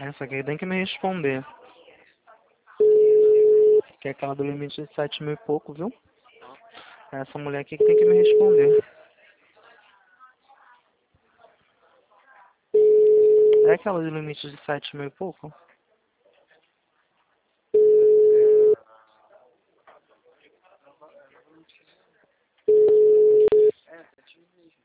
Essa aqui tem que me responder. Que é aquela do limite de 7 mil e pouco, viu? Essa mulher aqui que tem que me responder. É aquela do limite de 7 mil e pouco?